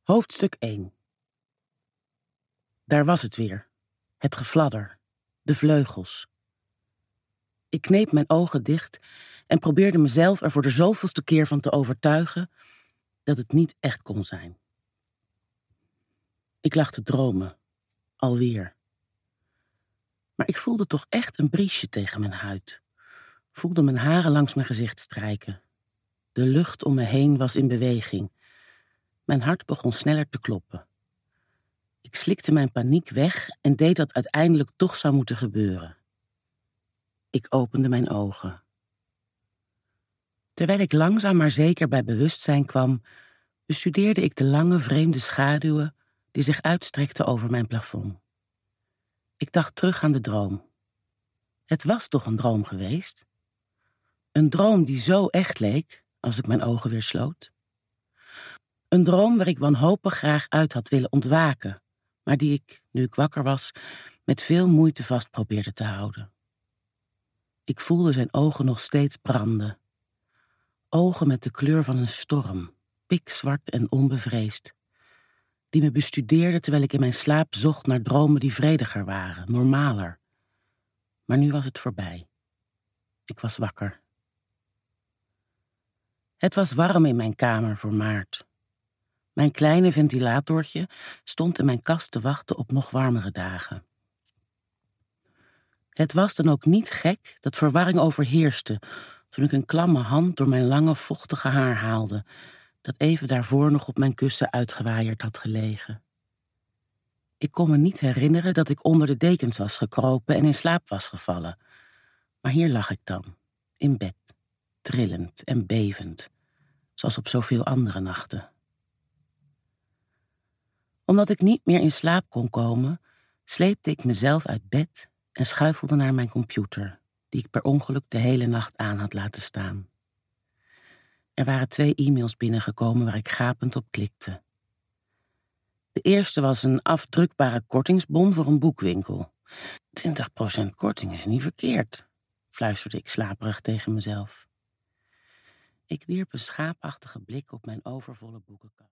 Hoofdstuk 1. Daar was het weer. Het gefladder. De vleugels. Ik kneep mijn ogen dicht en probeerde mezelf er voor de zoveelste keer van te overtuigen dat het niet echt kon zijn. Ik lag te dromen. Alweer. Maar ik voelde toch echt een briesje tegen mijn huid. Voelde mijn haren langs mijn gezicht strijken. De lucht om me heen was in beweging. Mijn hart begon sneller te kloppen. Ik slikte mijn paniek weg en deed wat uiteindelijk toch zou moeten gebeuren. Ik opende mijn ogen. Terwijl ik langzaam maar zeker bij bewustzijn kwam, bestudeerde ik de lange vreemde schaduwen die zich uitstrekten over mijn plafond. Ik dacht terug aan de droom. Het was toch een droom geweest? Een droom die zo echt leek als ik mijn ogen weer sloot. Een droom waar ik wanhopig graag uit had willen ontwaken, maar die ik, nu ik wakker was, met veel moeite vast probeerde te houden. Ik voelde zijn ogen nog steeds branden. Ogen met de kleur van een storm, pikzwart en onbevreesd, die me bestudeerden terwijl ik in mijn slaap zocht naar dromen die vrediger waren, normaler. Maar nu was het voorbij. Ik was wakker. Het was warm in mijn kamer voor maart. Mijn kleine ventilatortje stond in mijn kast te wachten op nog warmere dagen. Het was dan ook niet gek dat verwarring overheerste toen ik een klamme hand door mijn lange vochtige haar haalde, dat even daarvoor nog op mijn kussen uitgewaaierd had gelegen. Ik kon me niet herinneren dat ik onder de dekens was gekropen en in slaap was gevallen. Maar hier lag ik dan, in bed, trillend en bevend, zoals op zoveel andere nachten. Omdat ik niet meer in slaap kon komen, sleepte ik mezelf uit bed en schuifelde naar mijn computer, die ik per ongeluk de hele nacht aan had laten staan. Er waren 2 e-mails binnengekomen waar ik gapend op klikte. De eerste was een afdrukbare kortingsbon voor een boekwinkel. 20% korting is niet verkeerd, fluisterde ik slaperig tegen mezelf. Ik wierp een schaapachtige blik op mijn overvolle boekenkast.